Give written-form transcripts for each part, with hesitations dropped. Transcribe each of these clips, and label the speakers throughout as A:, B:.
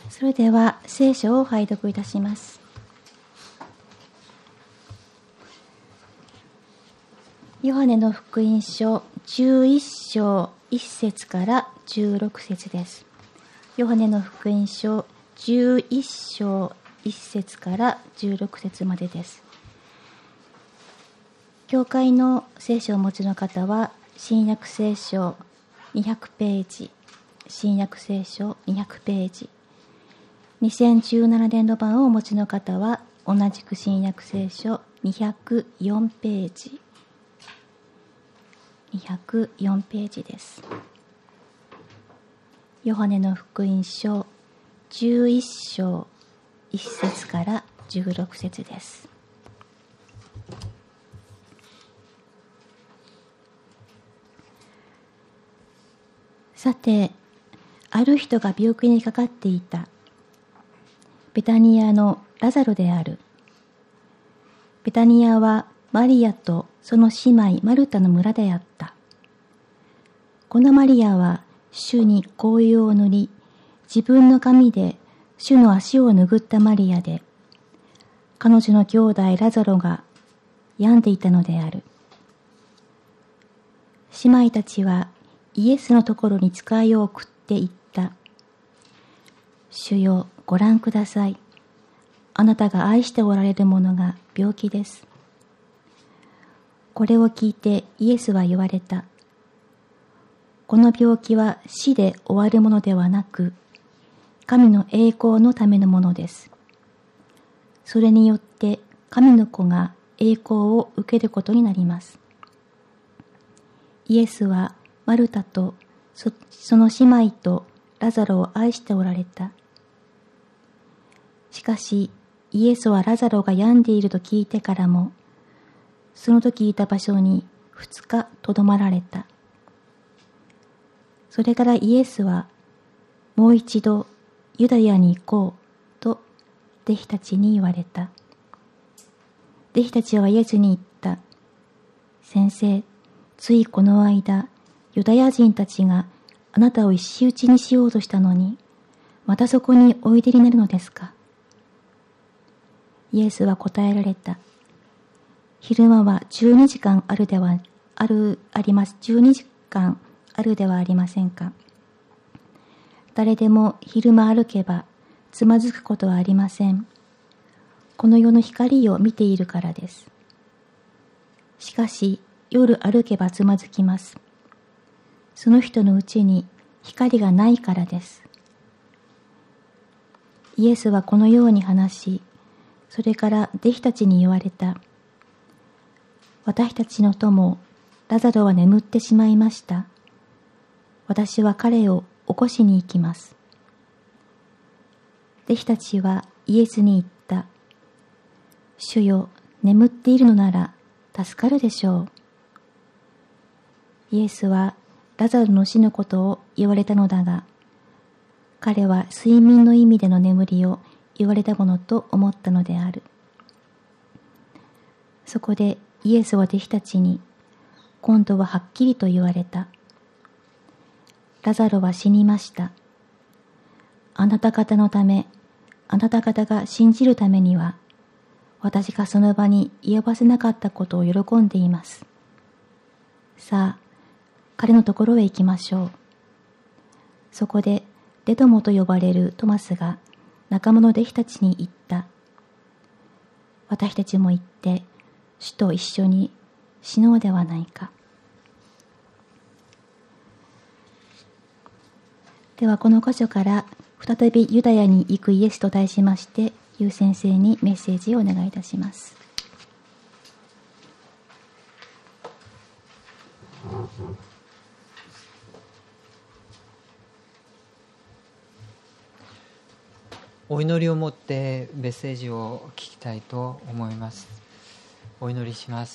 A: それでは聖書を拝読いたします。ヨハネの福音書11章1節から16節です。ヨハネの福音書11章1節から16節までです。教会の聖書をお持ちの方は新約聖書200ページ、新約聖書200ページ、2017年度版をお持ちの方は同じく新約聖書204ページ、204ページです。ヨハネの福音書11章1節から16節です。さて、ある人が病気にかかっていた。ベタニアのラザロである。ベタニアはマリアとその姉妹マルタの村であった。このマリアは主に香油を塗り、自分の髪で主の足を拭ったマリアで、彼女の兄弟ラザロが病んでいたのである。姉妹たちはイエスのところに使いを送って言った。主よ、ご覧ください。あなたが愛しておられる者が病気です。これを聞いてイエスは言われた。この病気は死で終わるものではなく、神の栄光のためのものです。それによって神の子が栄光を受けることになります。イエスはマルタとその姉妹とラザロを愛しておられた。しかしイエスはラザロが病んでいると聞いてからも、その時いた場所に2日とどまられた。それからイエスはもう一度ユダヤに行こうと弟子たちに言われた。弟子たちはイエスに言った。先生、ついこの間、ユダヤ人たちがあなたを石打ちにしようとしたのに、またそこにおいでになるのですか？イエスは答えられた。昼間は12時間あるではあります。12時間あるではありませんか。誰でも昼間歩けばつまずくことはありません。この世の光を見ているからです。しかし夜歩けばつまずきます。その人のうちに光がないからです。イエスはこのように話し、それから弟子たちに言われた。私たちの友、ラザロは眠ってしまいました。私は彼を起こしに行きます。弟子たちはイエスに言った。主よ、眠っているのなら助かるでしょう。イエスはラザロの死のことを言われたのだが、彼は睡眠の意味での眠りを言われたものと思ったのである。そこでイエスは弟子たちに、今度ははっきりと言われた。ラザロは死にました。あなた方のため、あなた方が信じるためには、私がその場に居合わせなかったことを喜んでいます。さあ、彼のところへ行きましょう。そこでデトモと呼ばれるトマスが仲間の弟子たちに言った。私たちも行って主と一緒に死のうではないか。ではこの箇所から再びユダヤに行くイエスと題しまして、ユウ先生にメッセージをお願いいたします。
B: お祈りを持ってメッセージを聞きたいと思います。お祈りします。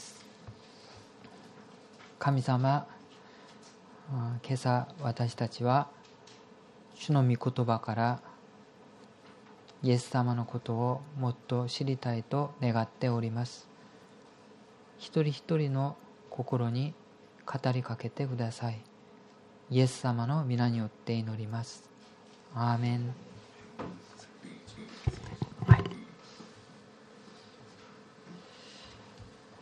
B: 神様、今朝私たちは主の御言葉からイエス様のことをもっと知りたいと願っております。一人一人の心に語りかけてください。イエス様の皆によって祈ります。アーメン。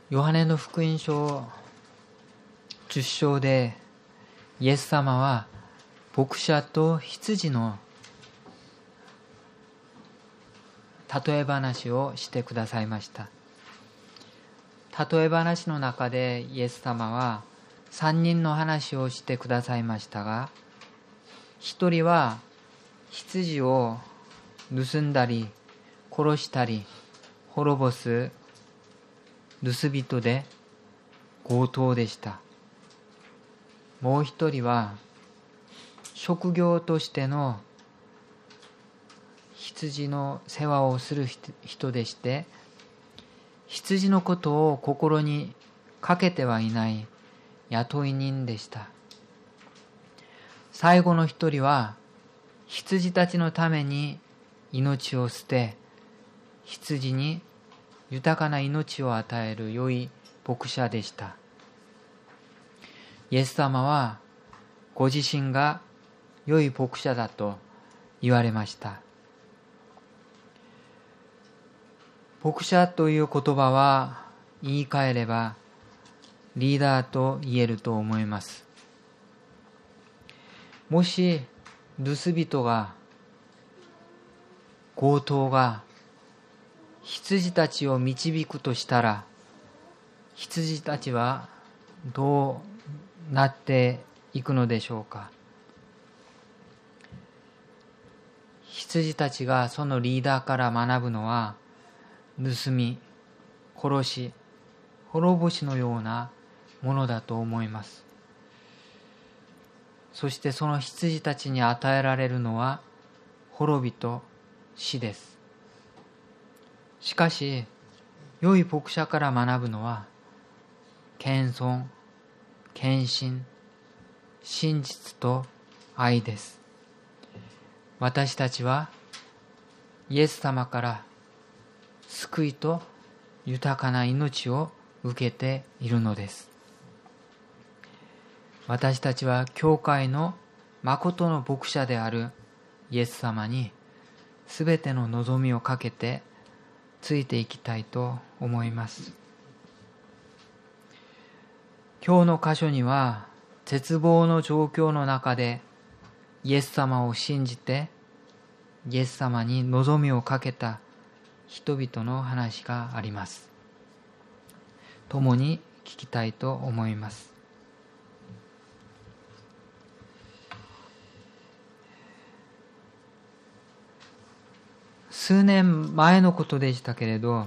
B: ヨハネの福音書10章でイエス様は牧者と羊の例え話をしてくださいました。例え話の中でイエス様は3人の話をしてくださいましたが、1人は羊を盗んだり殺したり滅ぼす盗人で強盗でした。もう1人は職業としての羊の世話をする人でして、羊のことを心にかけてはいない雇い人でした。最後の1人は羊たちのために命を捨て、羊に豊かな命を与える良い牧者でした。イエス様はご自身が良い牧者だと言われました。牧者という言葉は言い換えればリーダーと言えると思います。もし盗人が強盗が羊たちを導くとしたら、羊たちはどうなっていくのでしょうか。羊たちがそのリーダーから学ぶのは、盗み、殺し、滅ぼしのようなものだと思います。そしてその羊たちに与えられるのは滅びと死です。しかし、良い牧者から学ぶのは謙遜、献身、真実と愛です。私たちはイエス様から救いと豊かな命を受けているのです。私たちは教会の誠の牧者であるイエス様にすべての望みをかけてついていきたいと思います。今日の箇所には絶望の状況の中でイエス様を信じてイエス様に望みをかけた人々の話があります。共に聞きたいと思います。数年前のことでしたけれど、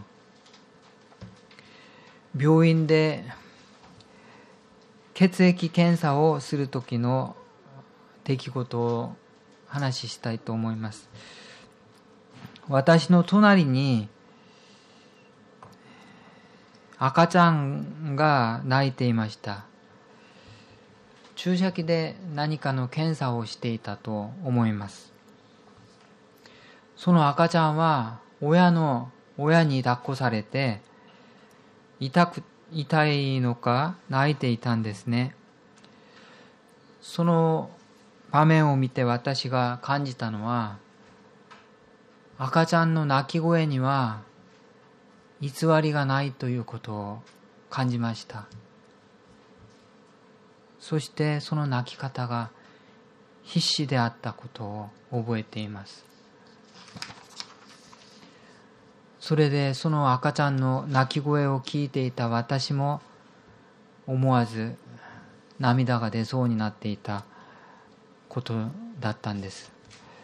B: 病院で血液検査をする時の出来事を話したいと思います。私の隣に赤ちゃんが泣いていました。注射器で何かの検査をしていたと思います。その赤ちゃんは親に抱っこされて痛いのか泣いていたんですね。その場面を見て私が感じたのは、赤ちゃんの泣き声には偽りがないということを感じました。そしてその泣き方が必死であったことを覚えています。それでその赤ちゃんの泣き声を聞いていた私も思わず涙が出そうになっていたことだったんです。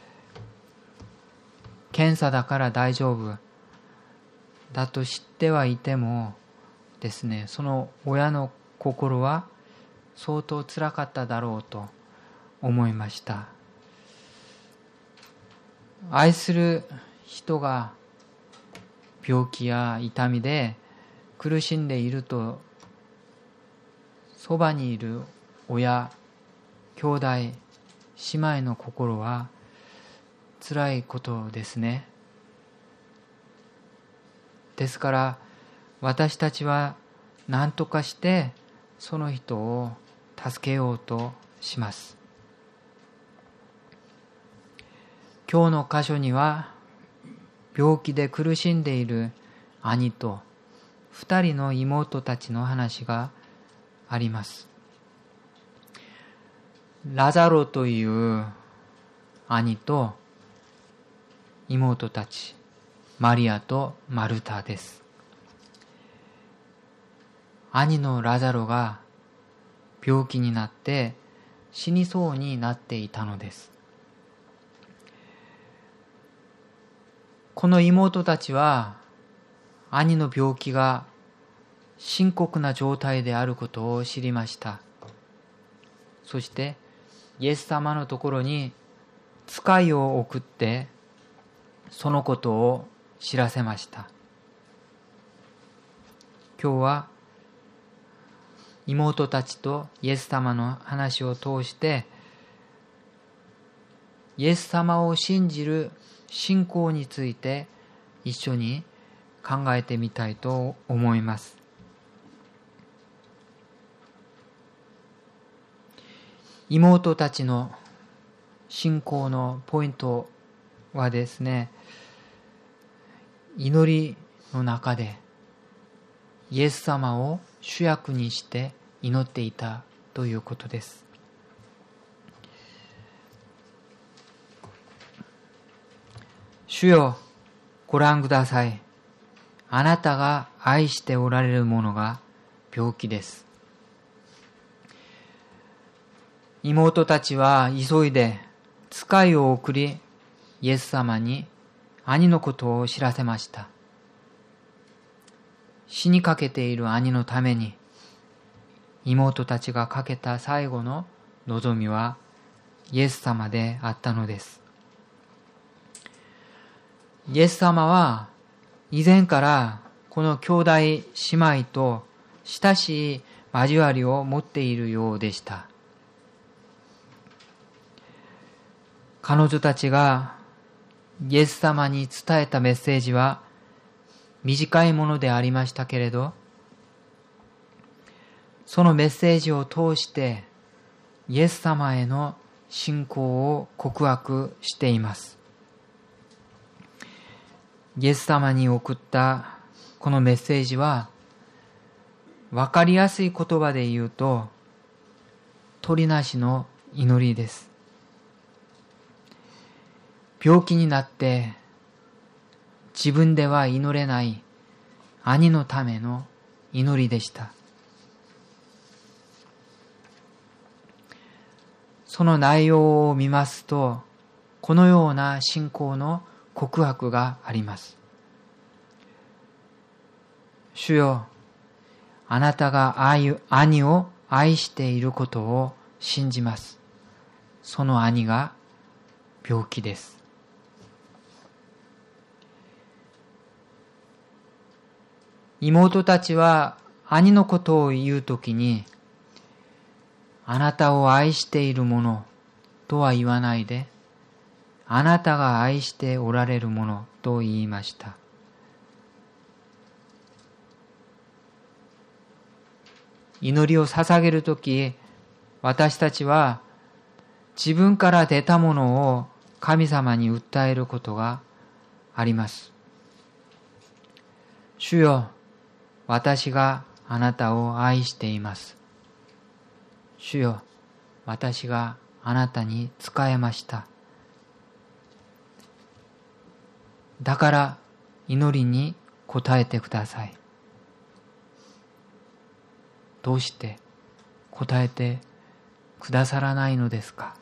B: 検査だから大丈夫だと知ってはいてもですね、その親の心は相当つらかっただろうと思いました。愛する人が病気や痛みで苦しんでいると、そばにいる親、兄弟、姉妹の心は辛いことですね。ですから私たちは何とかしてその人を助けようとします。今日の箇所には病気で苦しんでいる兄と 2人の妹たちの話があります。ラザロという兄と妹たち、マリアとマルタです。兄のラザロが病気になって死にそうになっていたのです。この妹たちは兄の病気が深刻な状態であることを知りました。そしてイエス様のところに使いを送ってそのことを知らせました。今日は妹たちとイエス様の話を通してイエス様を信じる信仰について一緒に考えてみたいと思います。妹たちの信仰のポイントはですね、祈りの中でイエス様を主役にして祈っていたということです。主よ、ご覧ください。あなたが愛しておられるものが病気です。妹たちは急いで使いを送り、イエス様に兄のことを知らせました。死にかけている兄のために、妹たちがかけた最後の望みはイエス様であったのです。イエス様は以前からこの兄弟姉妹と親しい交わりを持っているようでした。彼女たちがイエス様に伝えたメッセージは短いものでありましたけれど、そのメッセージを通してイエス様への信仰を告白しています。イエス様に送ったこのメッセージは、わかりやすい言葉で言うと、取りなしの祈りです。病気になって自分では祈れない兄のための祈りでした。その内容を見ますと、このような信仰の告白があります。主よ、あなたが兄を愛していることを信じます。その兄が病気です。妹たちは兄のことを言うときに、あなたを愛しているものとは言わないで、あなたが愛しておられるものと言いました。祈りを捧げるとき、私たちは自分から出たものを神様に訴えることがあります。主よ、私があなたを愛しています。主よ、私があなたに仕えました。だから祈りに応えてください。どうして応えてくださらないのですか？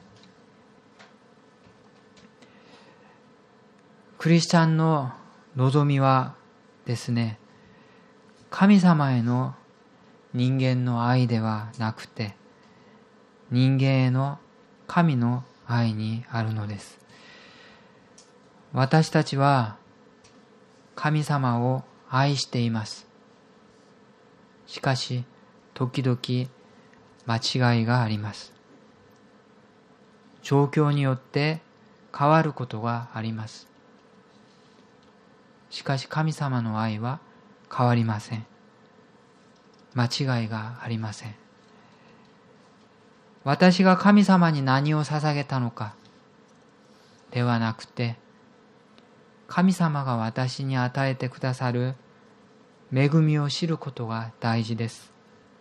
B: クリスチャンの望みはですね、神様への人間の愛ではなくて、人間への神の愛にあるのです。私たちは神様を愛しています。しかし、時々間違いがあります。状況によって変わることがあります。しかし神様の愛は変わりません。間違いがありません。私が神様に何を捧げたのかではなくて、神様が私に与えてくださる恵みを知ることが大事です。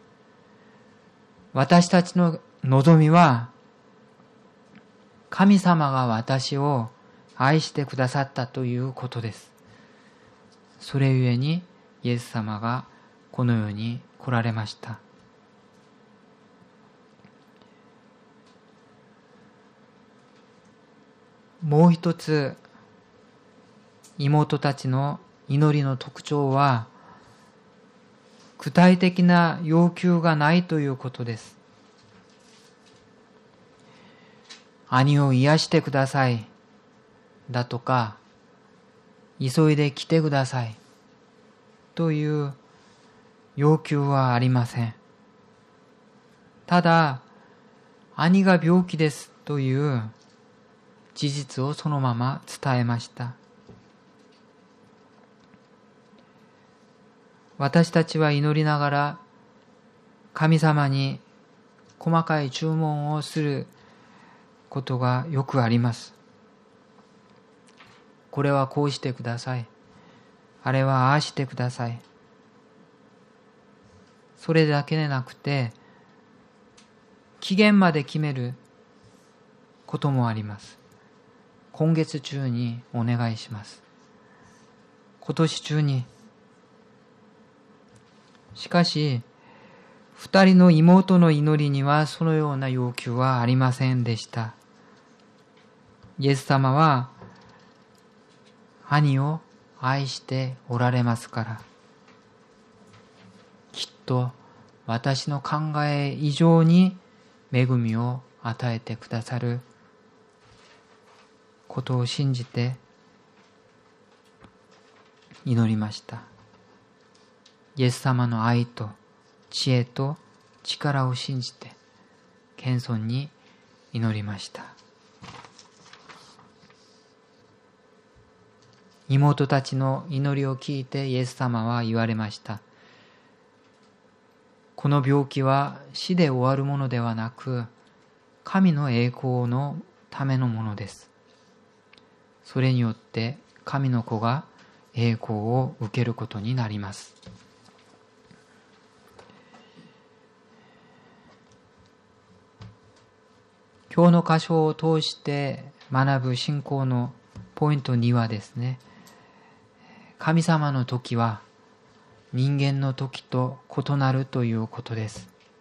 B: 私たちの望みは、神様が私を愛してくださったということです。それゆえにイエス様がこの世に来られました。もう一つ、妹たちの祈りの特徴は、具体的な要求がないということです。兄を癒してくださいだとか、急いで来てくださいという要求はありません。ただ、兄が病気ですという事実をそのまま伝えました。私たちは祈りながら神様に細かい注文をすることがよくあります。これはこうしてください。あれはああしてください。それだけでなくて、期限まで決めることもあります。今月中にお願いします。今年中に。しかし、二人の妹の祈りにはそのような要求はありませんでした。イエス様は兄を愛しておられますから、きっと私の考え以上に恵みを与えてくださることを信じて祈りました。イエス様の愛と知恵と力を信じて謙遜に祈りました。妹たちの祈りを聞いてイエス様は言われました。この病気は死で終わるものではなく、神の栄光のためのものです。それによって神の子が栄光を受けることになります。今日の箇所を通して学ぶ信仰のポイント2はですね、神様の時は人間の時と異なるということです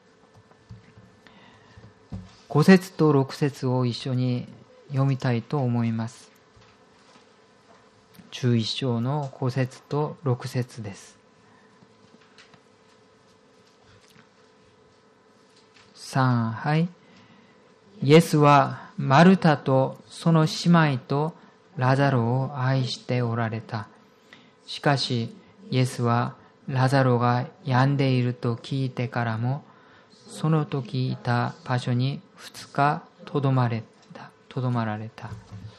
B: 。5節と6節を一緒に読みたいと思います。11章の5節と6節です。3、はい。イエスはマルタとその姉妹とラザロを愛しておられた。しかしイエスはラザロが病んでいると聞いてからも、その時いた場所に2日とどまられた。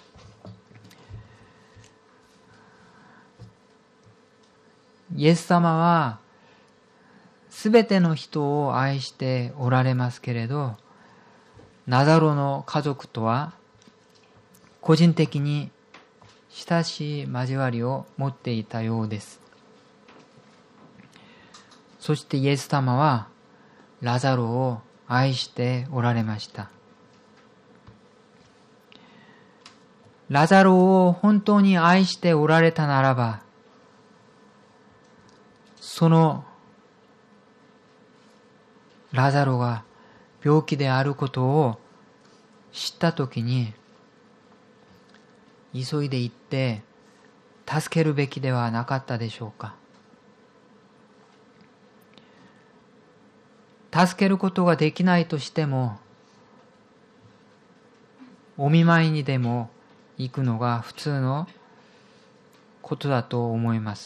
B: イエス様はすべての人を愛しておられますけれど、ラザロの家族とは個人的に親しい交わりを持っていたようです。そしてイエス様はラザロを愛しておられました。ラザロを本当に愛しておられたならば、そのラザロが病気であることを知ったときに、急いで行って助けるべきではなかったでしょうか。助けることができないとしても、お見舞いにでも行くのが普通のことだと思います。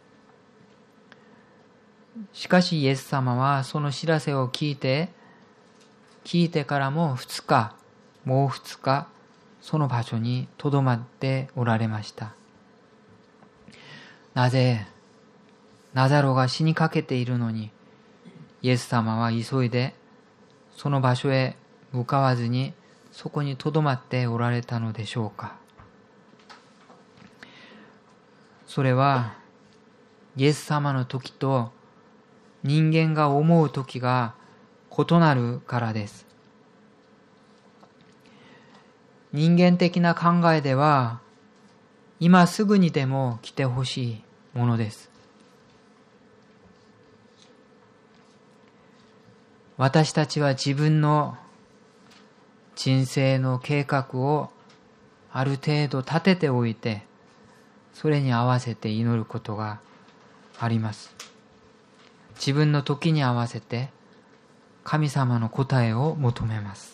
B: しかしイエス様はその知らせを聞いてからももう2日、その場所にとどまっておられました。なぜ、ラザロが死にかけているのに、イエス様は急いでその場所へ向かわずに、そこにとどまっておられたのでしょうか。それはイエス様の時と人間が思う時が異なるからです。人間的な考えでは、今すぐにでも来てほしいものです。私たちは自分の人生の計画をある程度立てておいて、それに合わせて祈ることがあります。自分の時に合わせて神様の答えを求めます。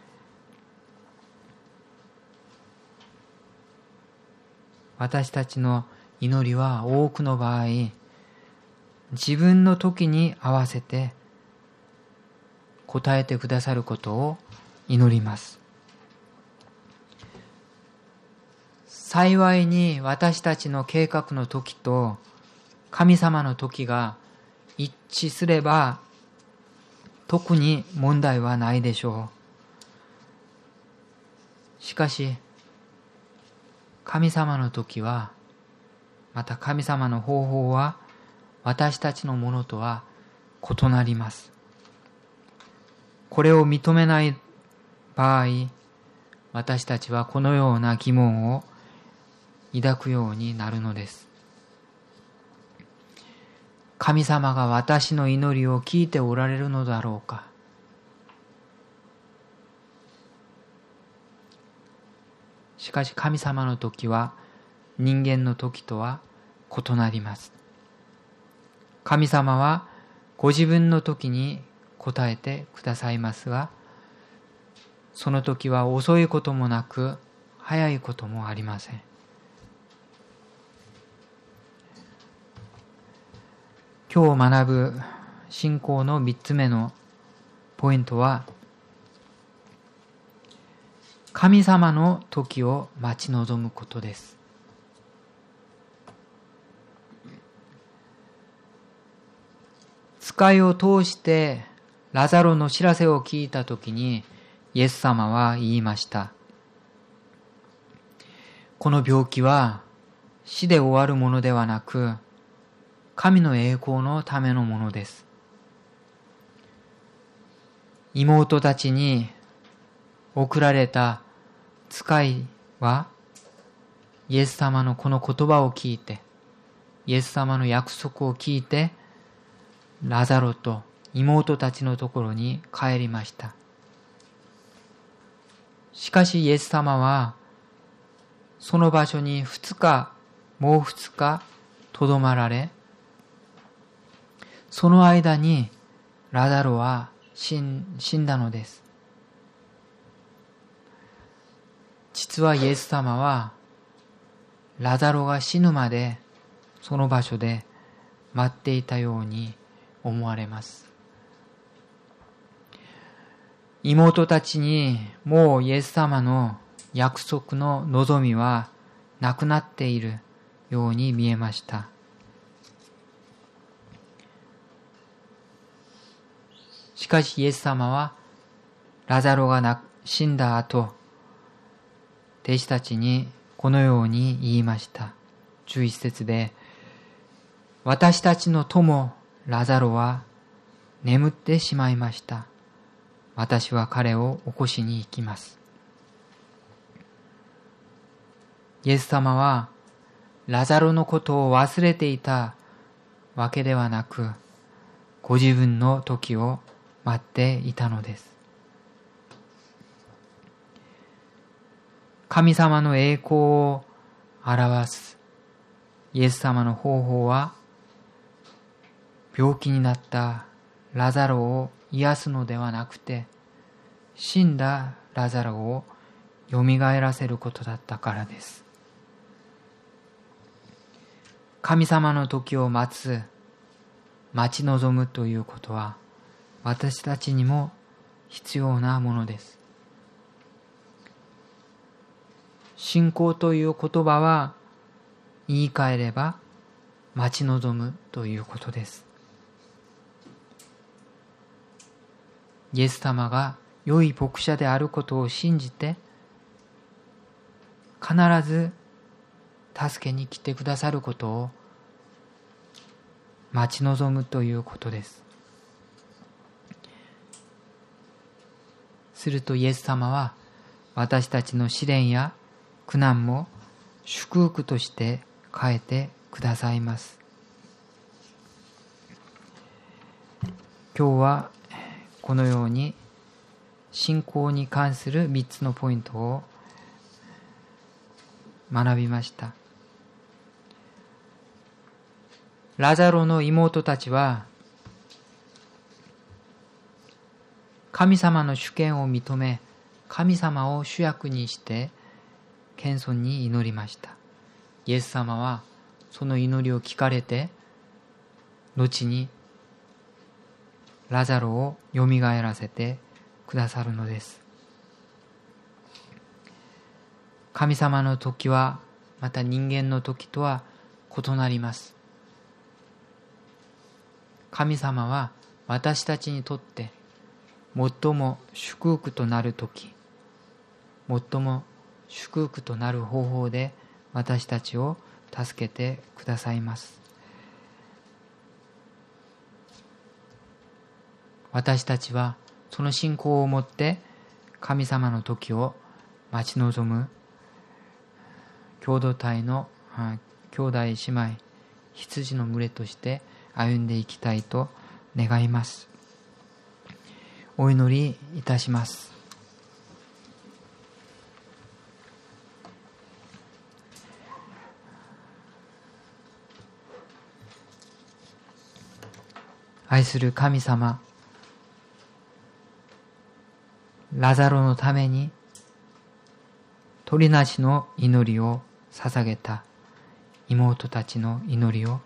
B: 私たちの祈りは多くの場合、自分の時に合わせて答えてくださることを祈ります。幸いに私たちの計画の時と神様の時が一致すれば特に問題はないでしょう。しかし神様の時は、また神様の方法は私たちのものとは異なります。これを認めない場合、私たちはこのような疑問を抱くようになるのです。神様が私の祈りを聞いておられるのだろうか。しかし神様の時は人間の時とは異なります。神様はご自分の時に答えてくださいますが、その時は遅いこともなく早いこともありません。今日学ぶ信仰の3つ目のポイントは、神様の時を待ち望むことです。使いを通してラザロの知らせを聞いたときに、イエス様は言いました。この病気は死で終わるものではなく、神の栄光のためのものです。妹たちに送られた使いは、イエス様のこの言葉を聞いて、イエス様の約束を聞いて、ラザロと妹たちのところに帰りました。しかしイエス様は、その場所にもう2日とどまられ、その間にラザロは死んだのです。実はイエス様はラザロが死ぬまでその場所で待っていたように思われます。妹たちにもうイエス様の約束の望みはなくなっているように見えました。しかしイエス様はラザロが死んだ後、弟子たちにこのように言いました。11節で、私たちの友ラザロは眠ってしまいました。私は彼を起こしに行きます。イエス様はラザロのことを忘れていたわけではなく、ご自分の時を待っていたのです。神様の栄光を表すイエス様の方法は、病気になったラザロを癒すのではなくて、死んだラザロをよみがえらせることだったからです。神様の時を待ち望むということは、私たちにも必要なものです。信仰という言葉は、言い換えれば待ち望むということです。イエス様が良い牧者であることを信じて、必ず助けに来てくださることを待ち望むということです。するとイエス様は私たちの試練や苦難も祝福として変えてくださいます。今日はこのように信仰に関する3つのポイントを学びました。ラザロの妹たちは神様の主権を認め、神様を主役にして謙遜に祈りました。イエス様はその祈りを聞かれて、後にラザロをよみがえらせてくださるのです。神様の時はまた人間の時とは異なります。神様は私たちにとって最も祝福となる時、最も祝福となる方法で私たちを助けてくださいます。私たちはその信仰を持って神様の時を待ち望む共同体の兄弟姉妹、羊の群れとして歩んでいきたいと願います。お祈りいたします。愛する神様、ラザロのために鳥なしの祈りを捧げた妹たちの祈りを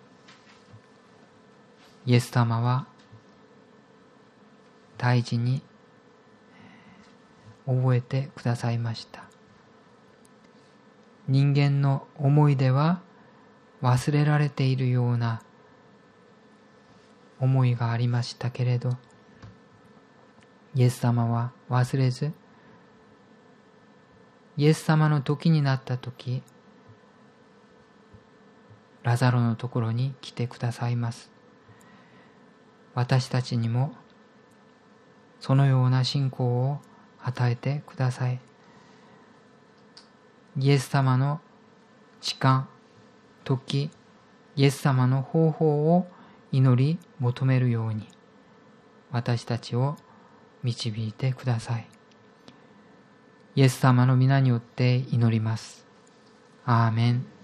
B: イエス様は大事に覚えてくださいました。人間の思い出は忘れられているような思いがありましたけれど、イエス様は忘れず、イエス様の時になった時、ラザロのところに来てくださいます。私たちにもそのような信仰を与えてください。イエス様の時間、時、イエス様の方法を祈り求めるように私たちを導いてください。イエス様の皆によって祈ります。アーメン。